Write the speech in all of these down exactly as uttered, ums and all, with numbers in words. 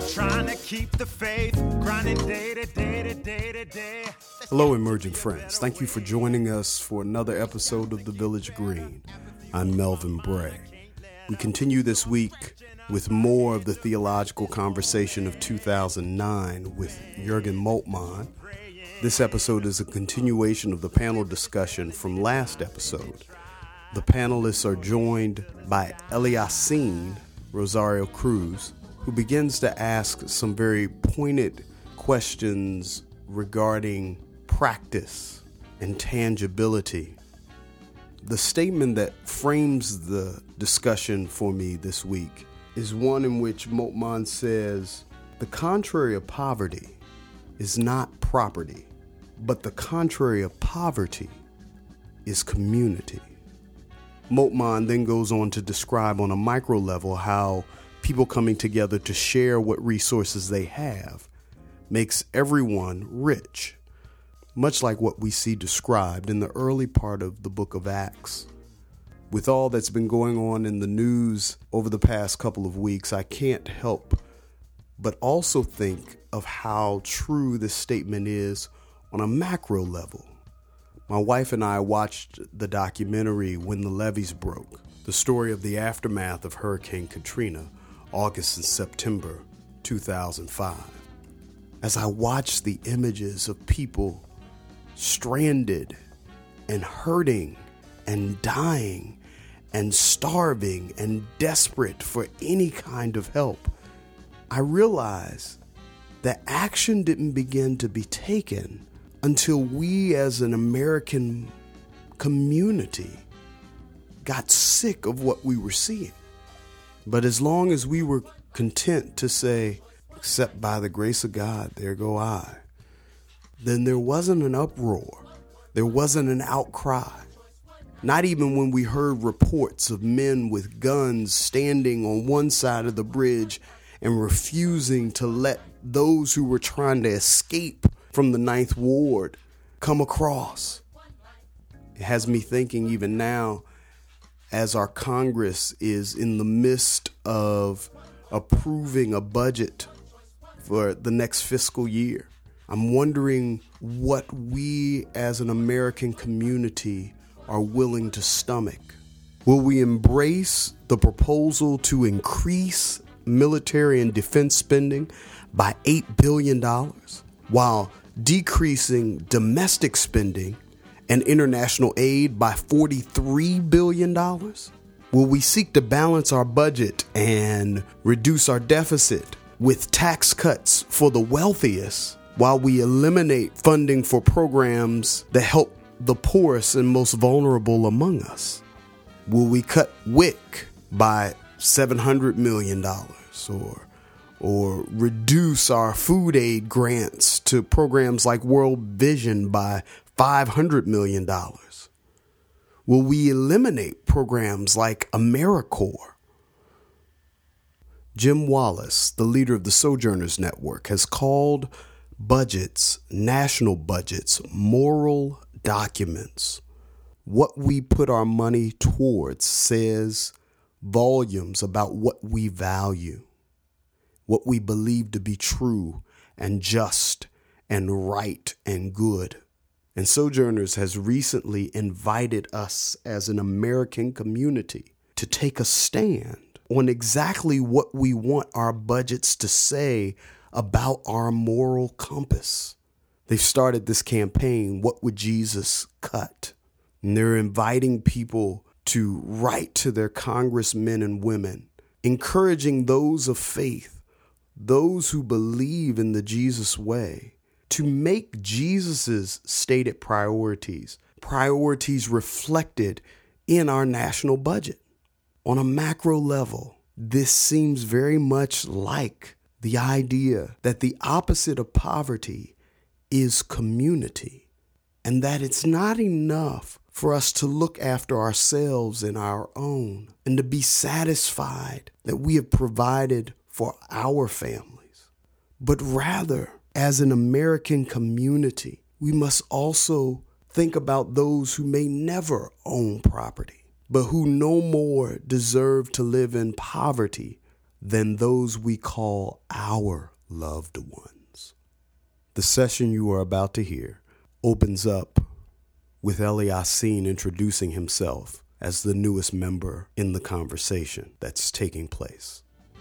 Trying to keep the faith, grinding day to day to day to day. Hello, emerging friends. Thank you for joining us for another episode of The Village Green. I'm Melvin Bray. We continue this week with more of the theological conversation of two thousand nine with Jürgen Moltmann. This episode is a continuation of the panel discussion from last episode. The panelists are joined by Eliassine Rosario Cruz, who begins to ask some very pointed questions regarding practice and tangibility. The statement that frames the discussion for me this week is one in which Moltmann says, the contrary of poverty is not property, but the contrary of poverty is community. Moltmann then goes on to describe on a micro level how people coming together to share what resources they have makes everyone rich, much like what we see described in the early part of the book of Acts. With all that's been going on in the news over the past couple of weeks, I can't help but also think of how true this statement is on a macro level. My wife and I watched the documentary When the Levees Broke, the story of the aftermath of Hurricane Katrina, August and September two thousand five. As I watched the images of people stranded and hurting and dying and starving and desperate for any kind of help, I realized that action didn't begin to be taken until we as an American community got sick of what we were seeing. But as long as we were content to say, except by the grace of God, there go I, then there wasn't an uproar. There wasn't an outcry. Not even when we heard reports of men with guns standing on one side of the bridge and refusing to let those who were trying to escape from the Ninth Ward come across. It has me thinking even now, as our Congress is in the midst of approving a budget for the next fiscal year, I'm wondering what we as an American community are willing to stomach. Will we embrace the proposal to increase military and defense spending by eight billion dollars while decreasing domestic spending and international aid by forty-three billion dollars? Will we seek to balance our budget and reduce our deficit with tax cuts for the wealthiest while we eliminate funding for programs that help the poorest and most vulnerable among us? Will we cut W I C by seven hundred million dollars or or reduce our food aid grants to programs like World Vision by five hundred million dollars? Will we eliminate programs like AmeriCorps? Jim Wallis, the leader of the Sojourners Network, has called budgets, national budgets, moral documents. What we put our money towards says volumes about what we value, what we believe to be true and just and right and good. And Sojourners has recently invited us as an American community to take a stand on exactly what we want our budgets to say about our moral compass. They've started this campaign, What Would Jesus Cut? And they're inviting people to write to their congressmen and women, encouraging those of faith, those who believe in the Jesus way, to make Jesus's stated priorities, priorities reflected in our national budget. On a macro level, this seems very much like the idea that the opposite of poverty is community, and that it's not enough for us to look after ourselves and our own and to be satisfied that we have provided for our families, but rather, as an American community, we must also think about those who may never own property, but who no more deserve to live in poverty than those we call our loved ones. The session you are about to hear opens up with Eliassine introducing himself as the newest member in the conversation that's taking place.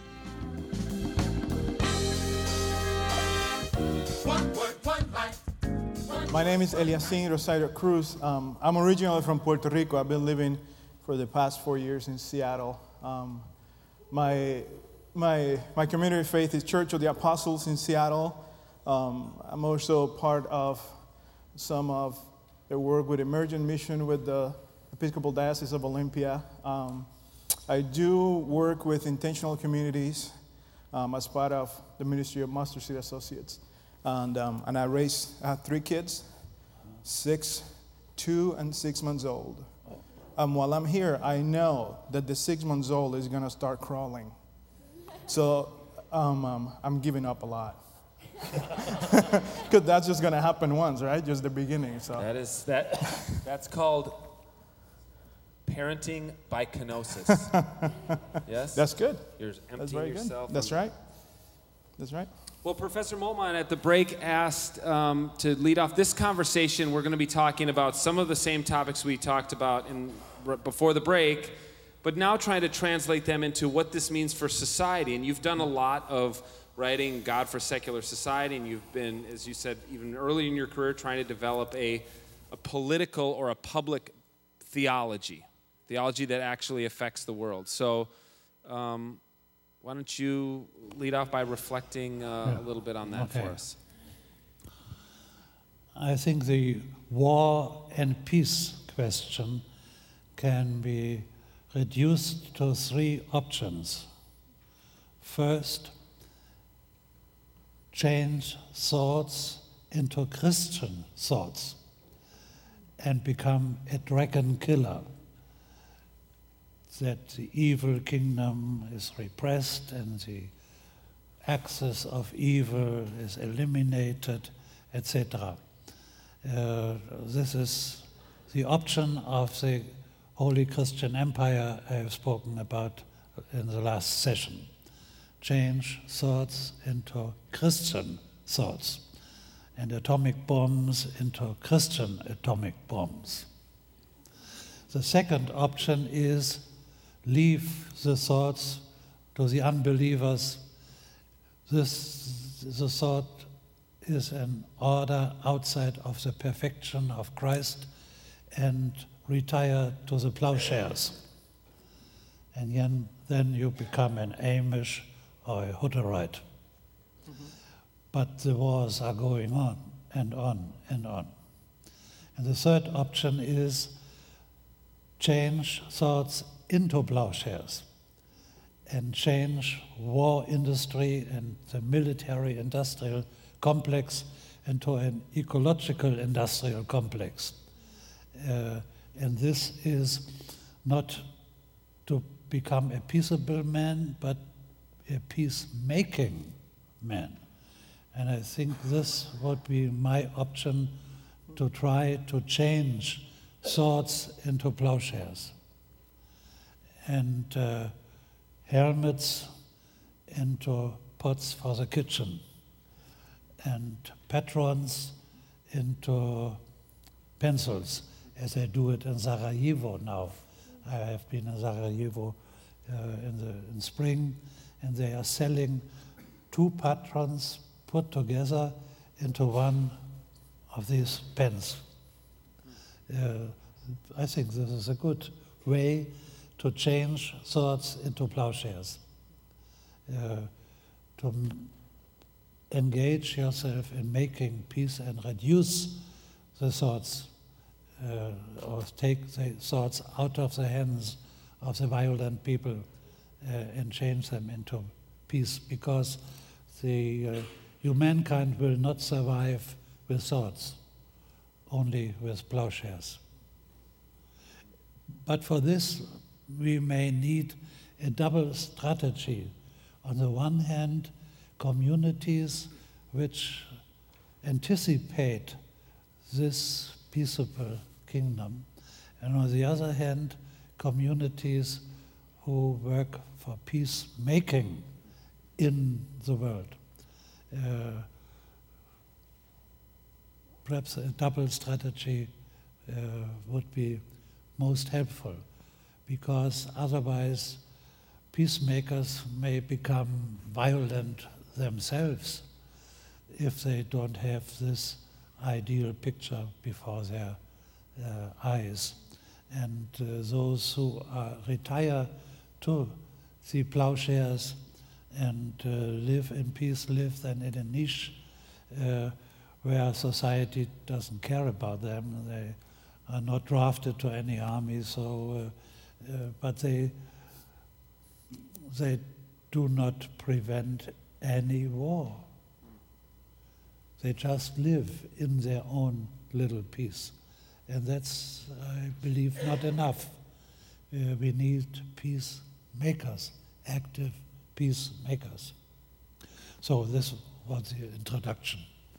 My name is Eliassine Rosario Cruz. Um, I'm originally from Puerto Rico. I've been living for the past four years in Seattle. Um, my, my, my community of faith is Church of the Apostles in Seattle. Um, I'm also part of some of the work with Emergent Mission with the Episcopal Diocese of Olympia. Um, I do work with intentional communities um, as part of the Ministry of Mustard Seed Associates. And, um, and I raised, I have three kids, six, two, and six months old. Um, while I'm here, I know that the six months old is going to start crawling. So um, um, I'm giving up a lot. Because that's just going to happen once, right? Just the beginning. So that is that. That's called parenting by kenosis. Yes. That's good. You're emptying That's very yourself. good. That's right. That's right. Well, Professor Moltmann at the break asked um, to lead off this conversation. We're going to be talking about some of the same topics we talked about in, before the break, but now trying to translate them into what this means for society. And you've done a lot of writing God for Secular Society, and you've been, as you said, even early in your career, trying to develop a, a political or a public theology, theology that actually affects the world. So um, why don't you lead off by reflecting uh, yeah. a little bit on that okay. for us? I think the war and peace question can be reduced to three options. First, change thoughts into Christian thoughts and become a dragon killer. That the evil kingdom is repressed and the axis of evil is eliminated, et cetera. Uh, this is the option of the Holy Christian Empire I have spoken about in the last session. Change thoughts into Christian thoughts and atomic bombs into Christian atomic bombs. The second option is leave the thoughts to the unbelievers. This, the thought is an order outside of the perfection of Christ, and retire to the plowshares. And then, then you become an Amish or a Hutterite. Mm-hmm. But the wars are going on and on and on. And the third option is change thoughts into plowshares and change war industry and the military industrial complex into an ecological industrial complex. Uh, and this is not to become a peaceable man, but a peacemaking man. And I think this would be my option, to try to change swords into plowshares and uh, helmets into pots for the kitchen and patrons into pencils, as they do it in Sarajevo now. I have been in Sarajevo uh, in the in spring, and they are selling two patrons put together into one of these pens. Uh, I think this is a good way to change swords into plowshares, uh, to m- engage yourself in making peace and reduce the swords, uh, or take the swords out of the hands of the violent people uh, and change them into peace, because the uh, humankind will not survive with swords, only with plowshares. But for this, we may need a double strategy. On the one hand, communities which anticipate this peaceable kingdom, and on the other hand, communities who work for peacemaking in the world. Uh, perhaps a double strategy uh, would be most helpful, because otherwise peacemakers may become violent themselves if they don't have this ideal picture before their uh, eyes. And uh, those who are retire to the plowshares and uh, live in peace, live then in a niche uh, where society doesn't care about them. They are not drafted to any army, so uh, uh, but they they do not prevent any war. They just live in their own little peace. And that's, I believe, not enough. Uh, we need peacemakers, active peacemakers. So this was the introduction.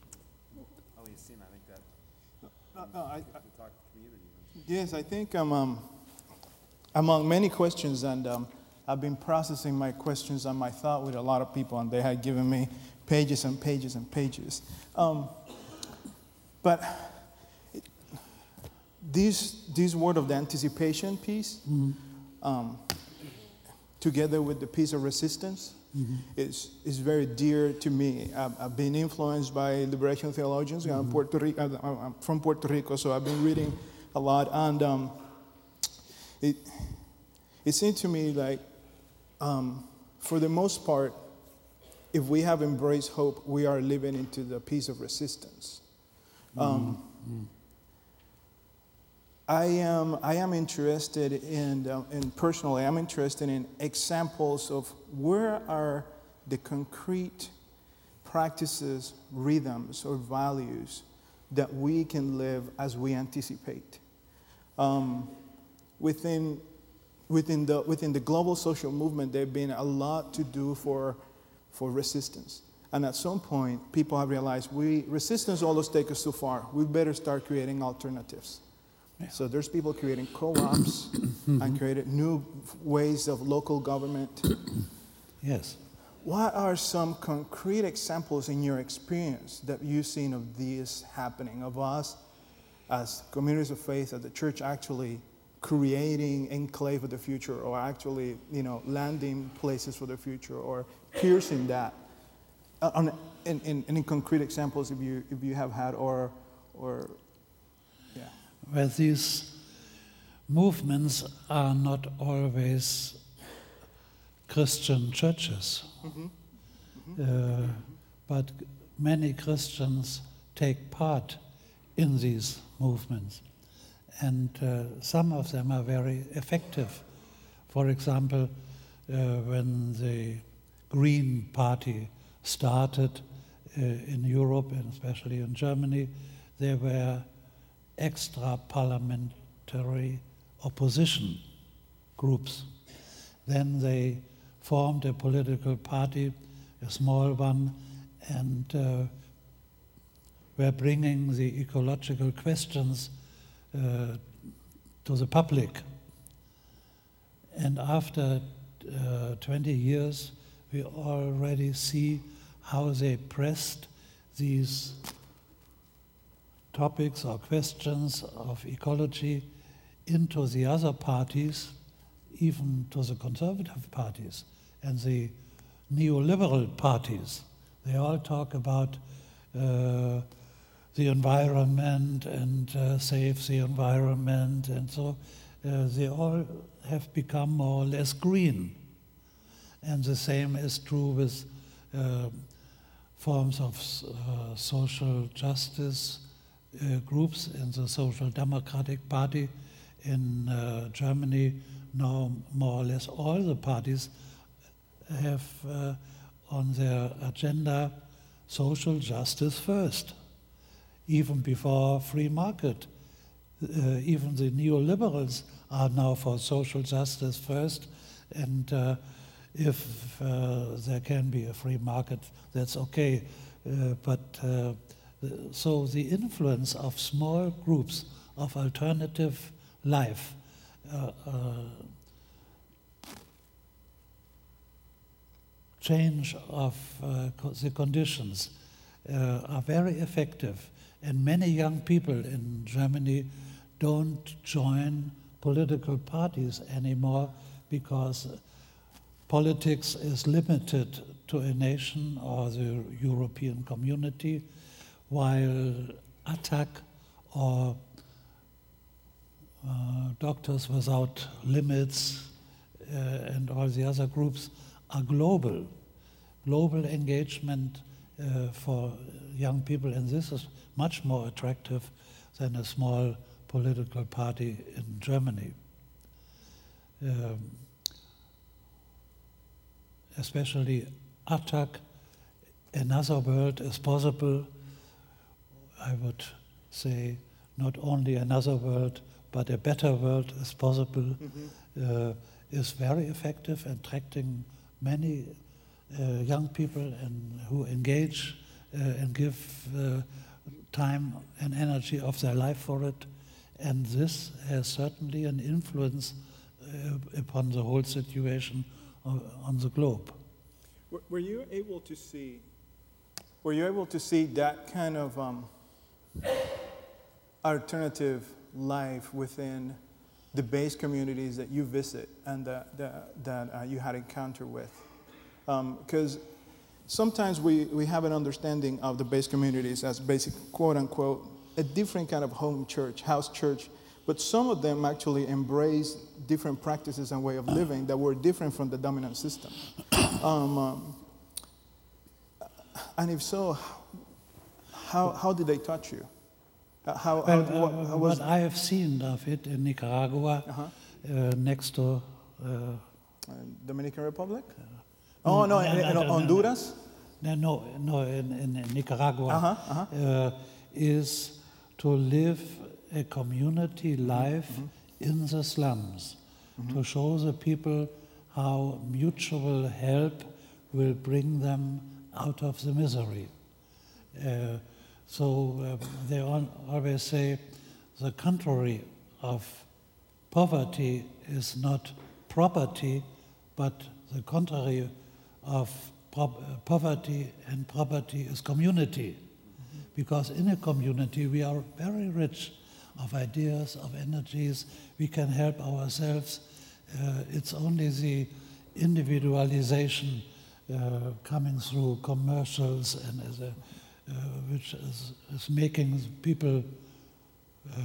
No, no, I, I, yes, I think um, um, among many questions, and um, I've been processing my questions and my thought with a lot of people, and they had given me pages and pages and pages. Um, but it, this this word of the anticipation piece, mm-hmm. um, together with the piece of resistance, mm-hmm. is is very dear to me. I've, I've been influenced by liberation theologians. Mm-hmm. I'm, Puerto Rico, I'm from Puerto Rico, so I've been reading a lot, and um, it it seemed to me like, um, for the most part, if we have embraced hope, we are living into the piece of resistance. Um, mm-hmm. I am I am interested in, uh, in personally, I'm interested in examples of where are the concrete practices, rhythms, or values that we can live as we anticipate. Um, within within the within the global social movement, there's been a lot to do for for resistance. And at some point, people have realized we resistance always takes us too far. We better start creating alternatives. Yeah. So there's people creating co-ops and created new ways of local government. Yes. What are some concrete examples in your experience that you've seen of this happening, of us as communities of faith, as the church actually creating enclave of the future, or actually, you know, landing places for the future, or piercing that? Uh, on, in, in, in concrete examples, if you if you have had, or or yeah. Well, these movements are not always Christian churches, mm-hmm. Mm-hmm. Uh, but many Christians take part in these movements, and uh, some of them are very effective. For example, uh, when the Green Party started uh, in Europe, and especially in Germany, there were extra parliamentary opposition groups. Then they formed a political party, a small one, and uh, were bringing the ecological questions uh, to the public. And after uh, twenty years, we already see how they pressed these topics or questions of ecology into the other parties, even to the conservative parties and the neoliberal parties. They all talk about uh, the environment and uh, save the environment, and so uh, they all have become more or less green. And the same is true with uh, forms of uh, social justice uh, groups in the Social Democratic Party in uh, Germany. Now more or less all the parties have uh, on their agenda social justice first, even before free market. Uh, even the neoliberals are now for social justice first, and uh, if uh, there can be a free market, that's okay. Uh, but uh, so the influence of small groups of alternative life uh, uh, change of uh, co- the conditions uh, are very effective. And many young people in Germany don't join political parties anymore because politics is limited to a nation or the European community, while ATTAC or uh, Doctors Without Limits uh, and all the other groups are global. Global engagement uh, for young people, and this is much more attractive than a small political party in Germany. Um, especially ATTAC, another world is possible. I would say not only another world, but a better world is possible, mm-hmm. uh, is very effective, attracting many uh, young people and who engage uh, and give uh, time and energy of their life for it. And this has certainly an influence uh, upon the whole situation on, on the globe. Were, were you able to see, were you able to see that kind of um, alternative life within the base communities that you visit and that, that, that uh, you had encounter with? Because um, sometimes we, we have an understanding of the base communities as basic, quote unquote, a different kind of home church, house church, but some of them actually embrace different practices and way of living that were different from the dominant system. Um, um, and if so, how, how did they touch you? How, how, well, what, uh, how was what I have seen of it in Nicaragua, uh-huh. uh, next to uh, uh, Dominican Republic? Oh, no, no, in, no, in no, no, Honduras? No, no, no in, in Nicaragua, Uh-huh, uh-huh. Uh, is to live a community life mm-hmm. in the slums, mm-hmm. to show the people how mutual help will bring them out of the misery. Uh, so uh, they all, always say the contrary of poverty is not property, but the contrary of pro- poverty and property is community. Mm-hmm. Because in a community we are very rich of ideas, of energies, we can help ourselves. Uh, it's only the individualization uh, coming through commercials and as a, uh, which is, is making people uh,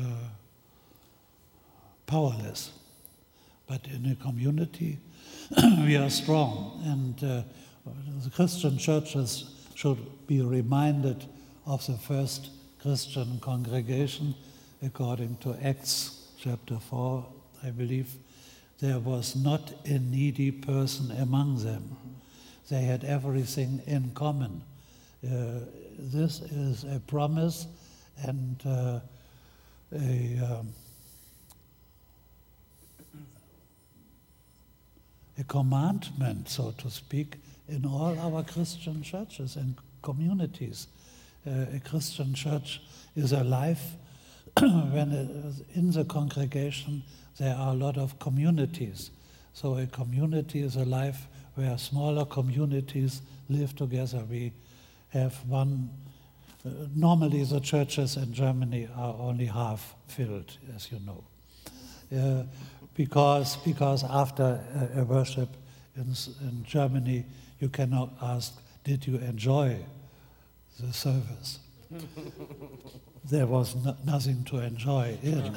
powerless. But in a community, we are strong, and uh, the Christian churches should be reminded of the first Christian congregation. According to Acts chapter four, I believe, there was not a needy person among them. They had everything in common. Uh, this is a promise and uh, a um, a commandment, so to speak, in all our Christian churches and communities. Uh, a Christian church is alive when it is in the congregation there are a lot of communities. So a community is alive where smaller communities live together. We have one, uh, normally the churches in Germany are only half filled, as you know. Uh, Because, because after a, a worship in, in Germany, you cannot ask, did you enjoy the service? There was no, nothing to enjoy in.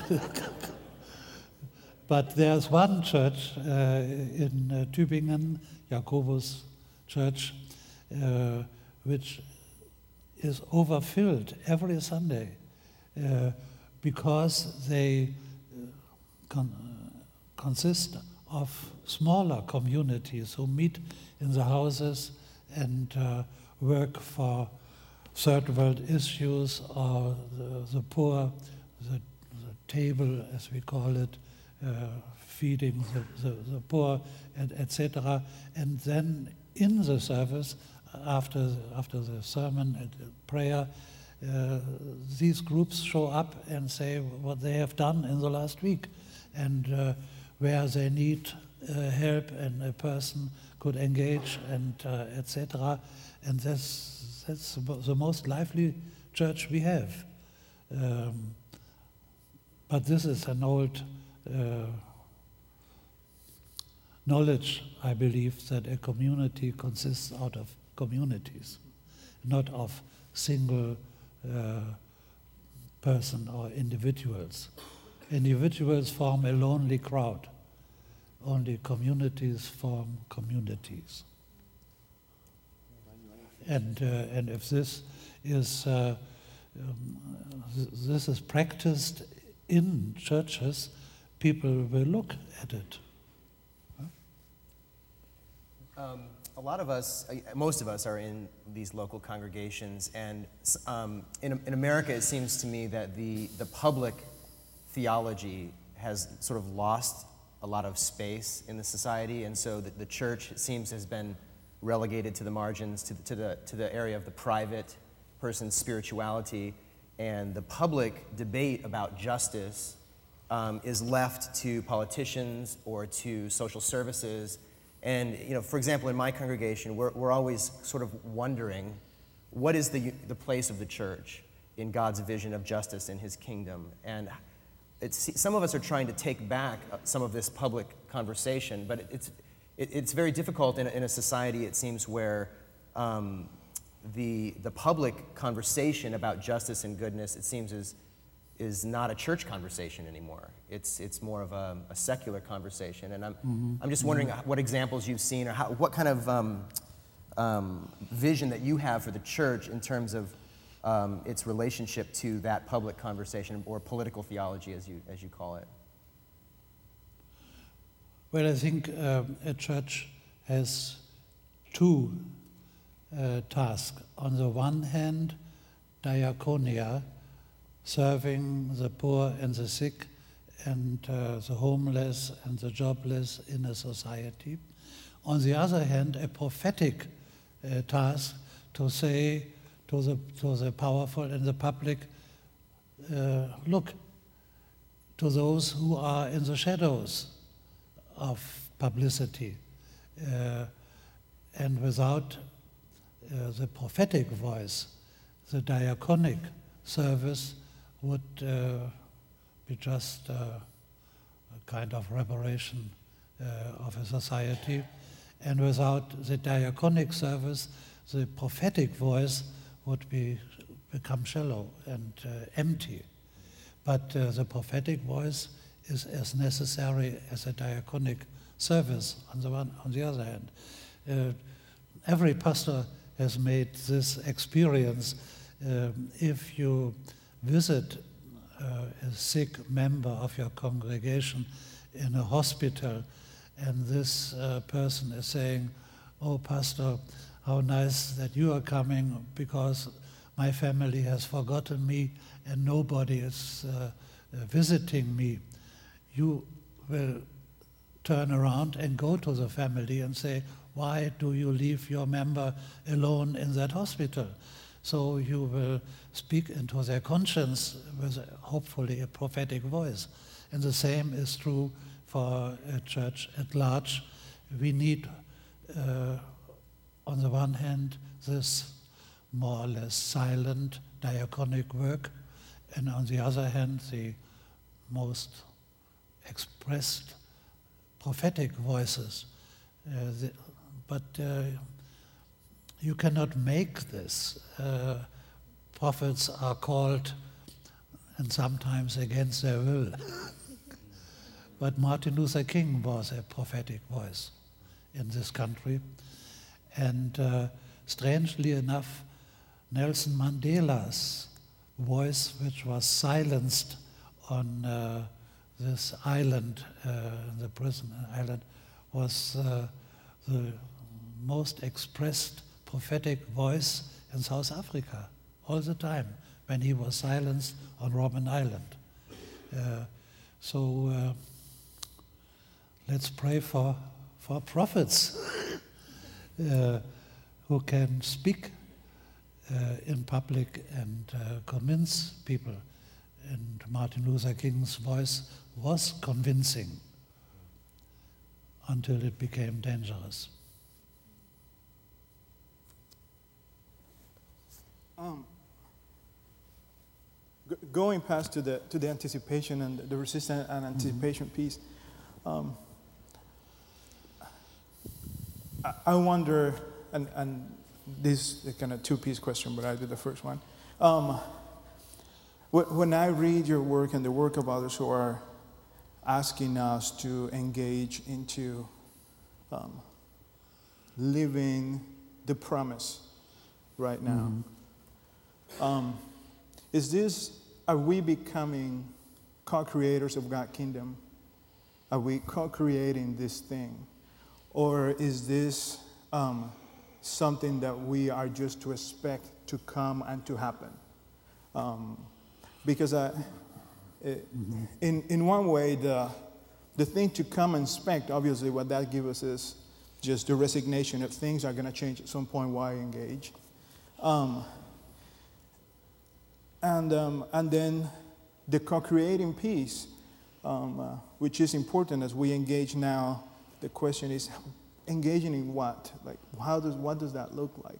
But there's one church uh, in uh, Tübingen, Jakobus Church, uh, which is overfilled every Sunday uh, because they uh, con- consist of smaller communities who meet in the houses and uh, work for third world issues or the, the poor, the, the table, as we call it, uh, feeding the, the, the poor, and et cetera. And then in the service, after, after the sermon and prayer, uh, these groups show up and say what they have done in the last week. And uh, where they need uh, help and a person could engage and uh, et cetera. And that's, that's the most lively church we have. Um, but this is an old uh, knowledge, I believe, that a community consists out of communities, not of single uh, person or individuals. Individuals form a lonely crowd. Only communities form communities. And uh, and if this is uh, um, th- this is practiced in churches, people will look at it. Um, a lot of us, uh, most of us, are in these local congregations, and um, in, in America, it seems to me that the the public theology has sort of lost a lot of space in the society, and so the, the church, it seems, has been relegated to the margins, to the, to the to the area of the private person's spirituality, and the public debate about justice um, is left to politicians or to social services. And you know, for example, in my congregation, we're we're always sort of wondering, what is the the place of the church in God's vision of justice in His kingdom? And it's, some of us are trying to take back some of this public conversation, but it's it, it's very difficult in a, in a society, it seems, where um, the the public conversation about justice and goodness, it seems, is is not a church conversation anymore. It's it's more of a, a secular conversation, and I'm mm-hmm. I'm just wondering mm-hmm. what examples you've seen, or how, what kind of um, um, vision that you have for the church in terms of um, its relationship to that public conversation, or political theology, as you as you call it. Well, I think um, a church has two uh, tasks. On the one hand, diaconia, serving the poor and the sick and uh, the homeless and the jobless in a society. On the other hand, a prophetic uh, task to say to the, to the powerful and the public, uh, look, to those who are in the shadows of publicity. Uh, and without uh, the prophetic voice, the diaconic service would uh, be just uh, a kind of reparation uh, of a society. And without the diaconic service, the prophetic voice would be become shallow and uh, empty. But uh, the prophetic voice is as necessary as a diaconic service on the one, on the other hand. Uh, every pastor has made this experience. Um, if you visit uh, a sick member of your congregation in a hospital, and this uh, person is saying, "Oh, Pastor, how nice that you are coming, because my family has forgotten me and nobody is uh, uh, visiting me," you will turn around and go to the family and say, "Why do you leave your member alone in that hospital?" So you will speak into their conscience with hopefully a prophetic voice. And the same is true for a church at large. We need, uh, on the one hand, this more or less silent diaconic work, and on the other hand, the most expressed prophetic voices. Uh, the, but uh, you cannot make this. Uh, prophets are called, and sometimes against their will. But Martin Luther King was a prophetic voice in this country. And uh, strangely enough, Nelson Mandela's voice, which was silenced on uh, this island, uh, the prison island, was uh, the most expressed prophetic voice in South Africa all the time when he was silenced on Robben Island. Uh, so uh, let's pray for, for prophets uh, who can speak uh, in public and uh, convince people. And Martin Luther King's voice was convincing. until it became dangerous. Um, g- going past to the to the anticipation and the resistance and anticipation mm-hmm. piece, um, I, I wonder, and, and this is kind of two-piece question, but I did the first one. Um, wh- when I read your work and the work of others who are asking us to engage into um, living the promise right now. Mm-hmm. Um, is this, are we becoming co-creators of God's kingdom? Are we co-creating this thing? Or is this um, something that we are just to expect to come and to happen? Um, because I, it, mm-hmm. in, in one way, the, the thing to come and expect, obviously what that gives us is just the resignation of things are going to change at some point, why engage? Um, And um, and then the co-creating piece, um, uh, which is important as we engage now. The question is, engaging in what? Like, how does what does that look like?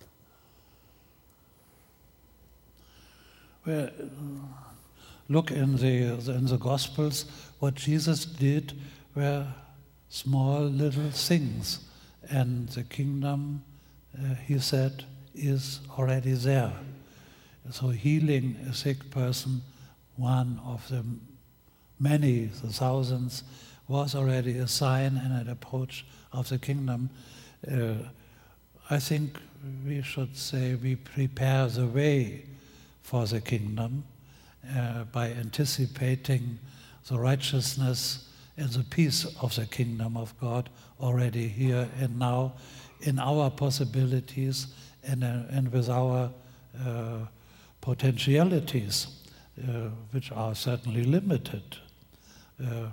Well, look in the in the Gospels. What Jesus did were small little things, and the kingdom, uh, he said, is already there. So healing a sick person, one of the many, the thousands, was already a sign and an approach of the kingdom. Uh, I think we should say we prepare the way for the kingdom uh, by anticipating the righteousness and the peace of the kingdom of God already here and now in our possibilities and, uh, and with our uh, potentialities, uh, which are certainly limited. Uh,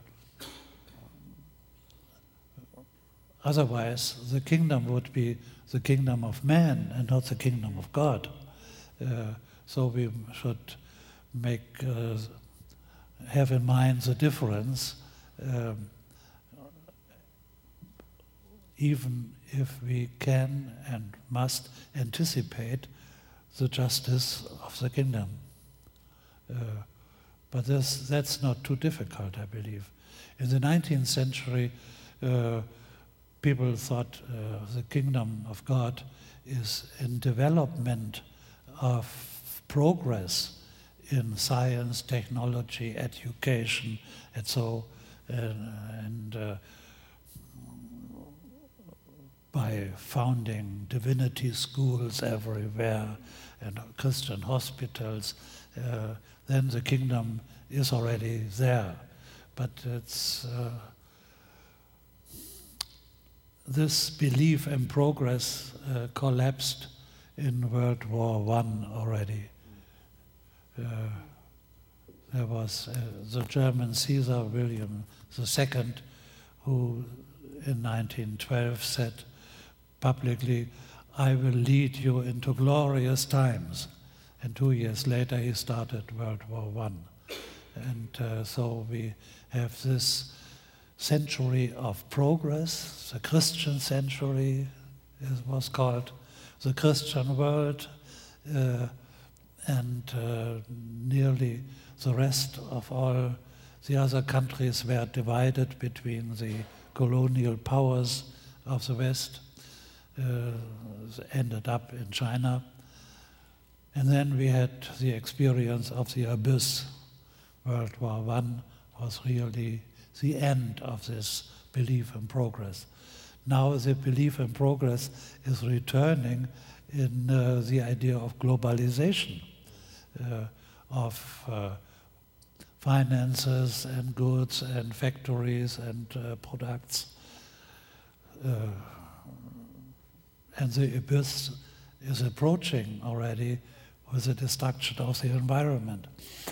otherwise, the kingdom would be the kingdom of man and not the kingdom of God. Uh, so we should make uh, have in mind the difference, um, even if we can and must anticipate the justice of the kingdom. Uh, but this, that's not too difficult, I believe. In the nineteenth century, uh, people thought uh, the kingdom of God is in development of progress in science, technology, education, and so, uh, and uh, by founding divinity schools everywhere and Christian hospitals, uh, then the kingdom is already there. But it's uh, this belief in progress uh, collapsed in World War One already. Uh, there was uh, the German Caesar William the Second, who in nineteen twelve said publicly, "I will lead you into glorious times." And two years later he started World War One. And uh, so we have this century of progress, the Christian century it was called, the Christian world, uh, and uh, nearly the rest of all the other countries were divided between the colonial powers of the West, uh, ended up in China. And then we had the experience of the abyss. World War One was really the end of this belief in progress. Now the belief in progress is returning in uh, the idea of globalization, uh, of uh, finances and goods and factories and uh, products. Uh, and the abyss is approaching already with the destruction of the environment.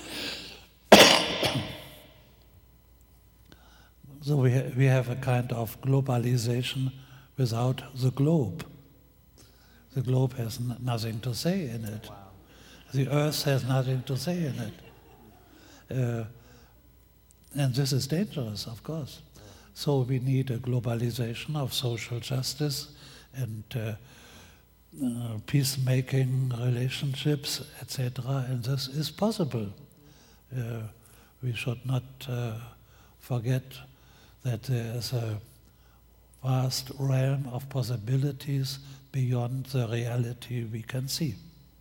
So we, ha- we have a kind of globalization without the globe. The globe has n- nothing to say in it. Wow. The earth has nothing to say in it. Uh, and this is dangerous, of course. So we need a globalization of social justice and uh, uh, peacemaking relationships, et cetera. And this is possible. Uh, we should not uh, forget that there is a vast realm of possibilities beyond the reality we can see.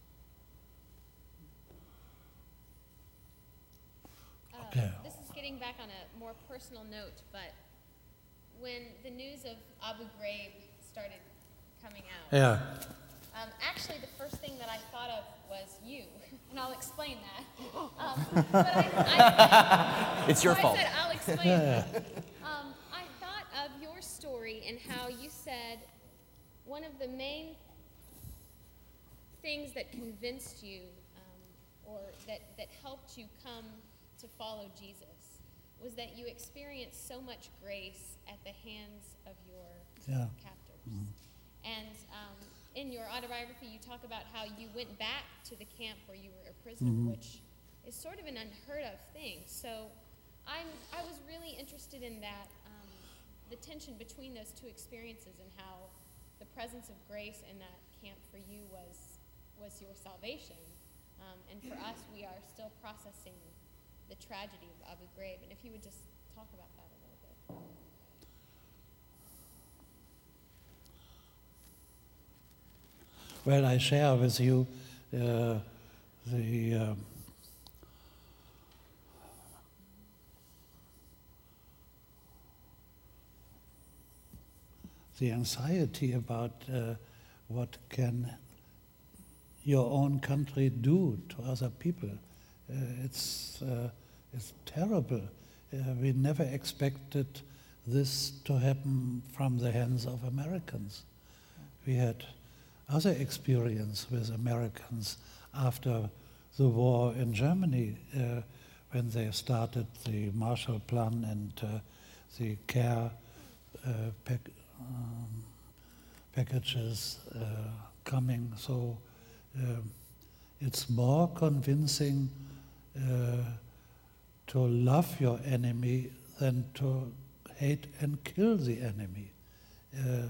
Okay. Uh, this is getting back on a more personal note, but when the news of Abu Ghraib started coming out, Yeah. um, actually the first thing that I thought of was you, and I'll explain that. Um, but I, I, It's your so fault. I said I'll explain that. Um, I thought of your story and how you said one of the main things that convinced you um, or that, that helped you come to follow Jesus was that you experienced so much grace at the hands of your Yeah. captors. And um, in your autobiography, you talk about how you went back to the camp where you were a prisoner, which is sort of an unheard of thing. So I'm, I was really interested in that, um, the tension between those two experiences and how the presence of grace in that camp for you was, was your salvation. Um, and for us, we are still processing the tragedy of Abu Ghraib. And if you would just talk about that a little bit. Well, I share with you uh, the um, the anxiety about uh, what can your own country do to other people. Uh, it's uh, it's terrible. Uh, we never expected this to happen from the hands of Americans. We had other experience with Americans after the war in Germany, uh, when they started the Marshall Plan and uh, the care uh, pack, um, packages uh, coming. So um, it's more convincing uh, to love your enemy than to hate and kill the enemy. Uh,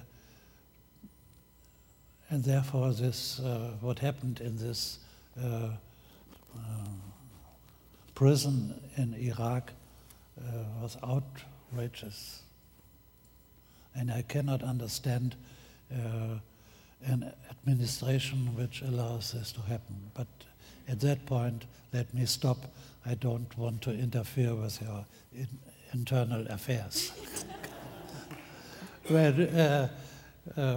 And therefore, this uh, what happened in this uh, uh, prison in Iraq uh, was outrageous. And I cannot understand uh, an administration which allows this to happen. But at that point, let me stop. I don't want to interfere with your in internal affairs. Well, uh, uh,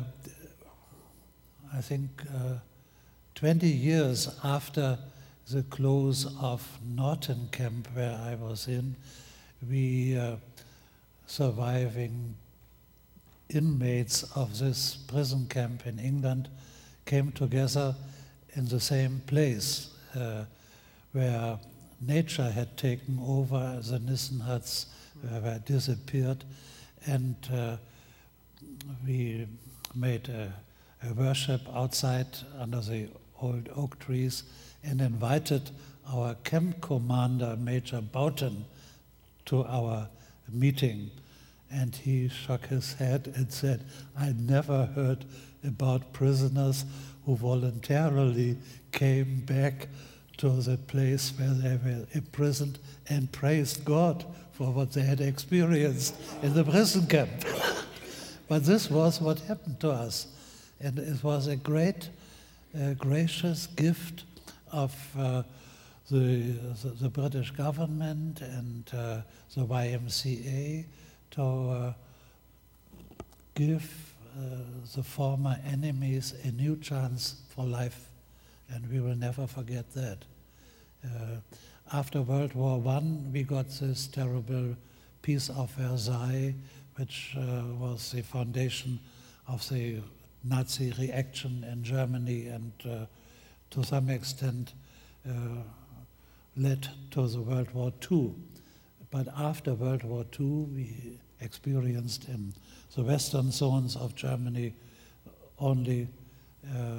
I think uh, twenty years after the close of Norton Camp, where I was in, we uh, surviving inmates of this prison camp in England came together in the same place uh, where nature had taken over, the Nissen huts uh, were disappeared, and uh, we made a A worship outside under the old oak trees and invited our camp commander, Major Boughton, to our meeting. And he shook his head and said, I never heard about prisoners who voluntarily came back to the place where they were imprisoned and praised God for what they had experienced in the prison camp. But this was what happened to us. And it was a great, uh, gracious gift of uh, the, the, the British government and uh, the Y M C A to uh, give uh, the former enemies a new chance for life. And we will never forget that. Uh, after World War One, we got this terrible Peace of Versailles, which uh, was the foundation of the Nazi reaction in Germany and uh, to some extent uh, led to the World War Two. But after World War Two, we experienced in the western zones of Germany only uh,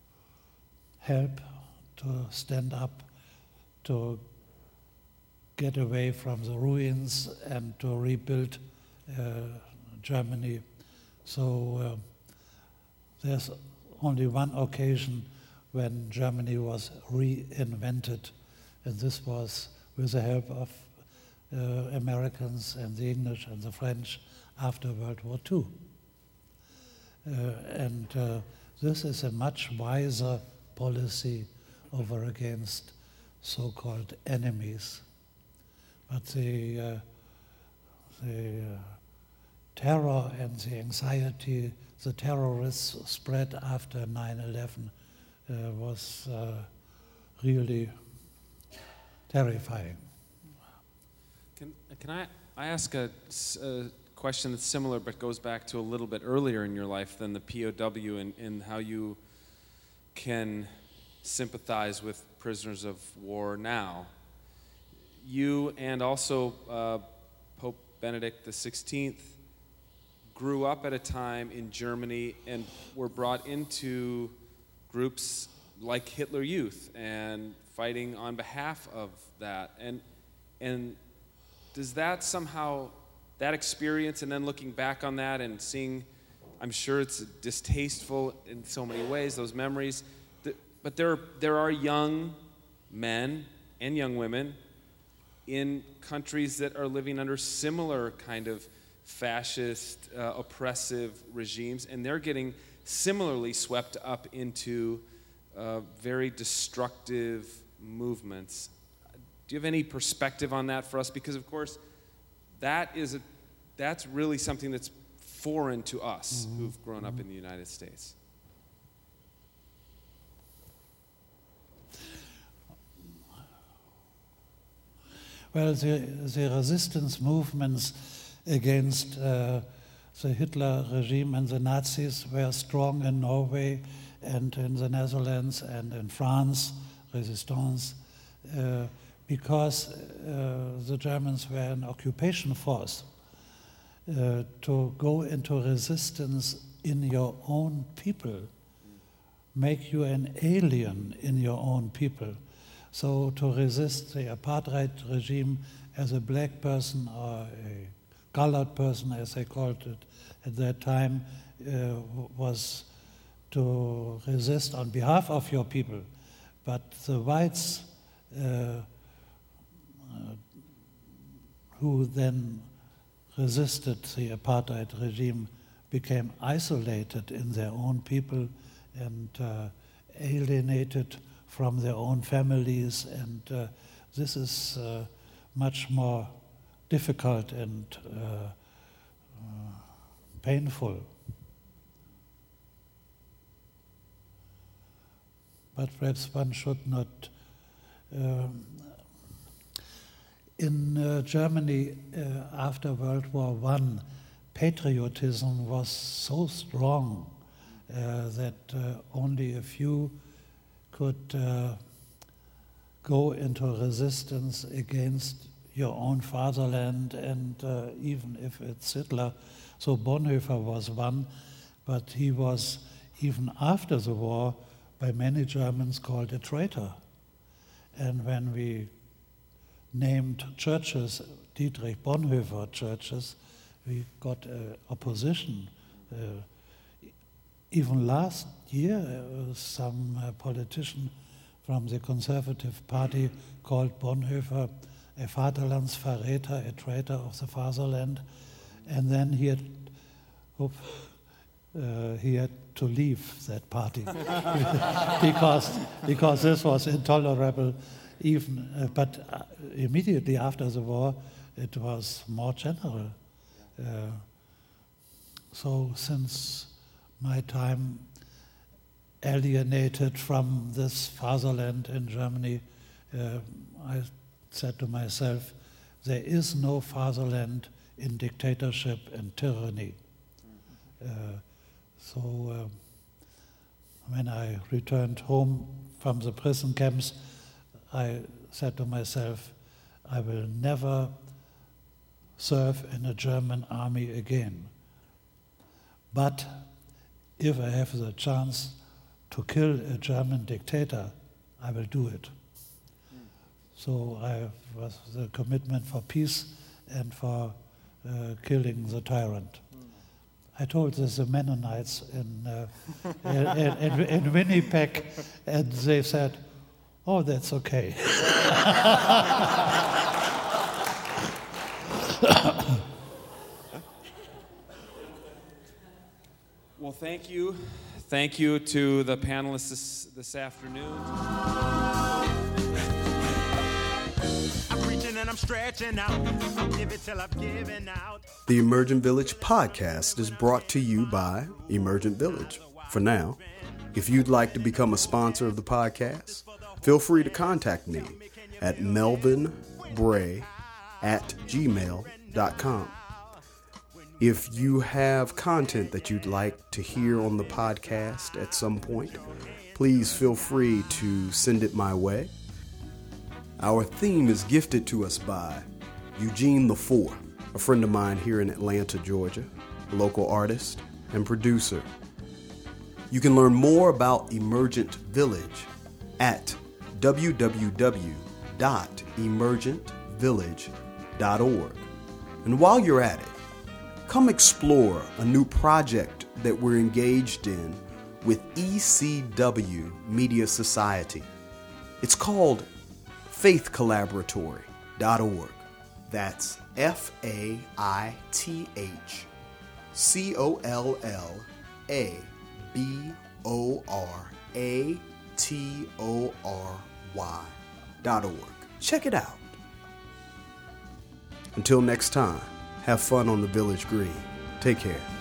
help to stand up, to get away from the ruins and to rebuild uh, Germany. So uh, there's only one occasion when Germany was reinvented, and this was with the help of uh, Americans and the English and the French after World War Two. Uh, and uh, this is a much wiser policy over against so-called enemies. But the, uh, the uh, terror and the anxiety the terrorists spread after nine eleven uh, was uh, really terrifying. Can, can I, I ask a, a question that's similar but goes back to a little bit earlier in your life than the P O W and, and how you can sympathize with prisoners of war now. You and also uh, Pope Benedict the sixteenth grew up at a time in Germany and were brought into groups like Hitler Youth and fighting on behalf of that. And, and does that somehow, that experience and then looking back on that and seeing, I'm sure it's distasteful in so many ways, those memories, but there, there are young men and young women in countries that are living under similar kind of fascist, uh, oppressive regimes, and they're getting similarly swept up into uh, very destructive movements. Do you have any perspective on that for us? Because of course, that is a, that's really something that's foreign to us mm-hmm. who've grown up in the United States. Well, the, the resistance movements against uh, the Hitler regime and the Nazis were strong in Norway and in the Netherlands and in France, resistance, uh, because uh, the Germans were an occupation force. Uh, to go into resistance in your own people, make you an alien in your own people. So to resist the apartheid regime as a black person or a colored person, as they called it at that time, uh, was to resist on behalf of your people. But the whites, uh, uh, who then resisted the apartheid regime, became isolated in their own people and uh, alienated from their own families, and uh, this is uh, much more difficult and uh, uh, painful. But perhaps one should not. Um, in uh, Germany, uh, after World War One, patriotism was so strong uh, that uh, only a few could uh, go into resistance against your own fatherland, and uh, even if it's Hitler. So Bonhoeffer was one, but he was, even after the war, by many Germans called a traitor. And when we named churches Dietrich Bonhoeffer churches, we got uh, opposition. Uh, even last year, uh, some uh, politician from the Conservative Party called Bonhoeffer a Vaterlandsverräter, a traitor of the fatherland, and then he had, oh, uh, he had to leave that party because because this was intolerable. Even, uh, but uh, immediately after the war, it was more general. Uh, so since my time alienated from this fatherland in Germany, uh, I said to myself, there is no fatherland in dictatorship and tyranny. Uh, so uh, when I returned home from the prison camps, I said to myself, I will never serve in a German army again. But if I have the chance to kill a German dictator, I will do it. Mm. So I was the commitment for peace and for uh, killing the tyrant. I told this the Mennonites in, uh, in, in, in Winnipeg, and they said, "Oh, that's okay." Well, thank you. Thank you to the panelists this, this afternoon. I'm preaching and I'm stretching out. I'll give it till I've given out. The Emergent Village podcast is brought to you by Emergent Village. For now, if you'd like to become a sponsor of the podcast, feel free to contact me at melvinbray at gmail dot com. If you have content that you'd like to hear on the podcast at some point, please feel free to send it my way. Our theme is gifted to us by Eugene the Fourth, a friend of mine here in Atlanta, Georgia, a local artist and producer. You can learn more about Emergent Village at w w w dot emergent village dot org. And while you're at it, come explore a new project that we're engaged in with E C W Media Society. It's called faith collaboratory dot org. That's F A I T H C O L L A B O R A T O R Y dot org. Check it out. Until next time, have fun on the Village Green. Take care.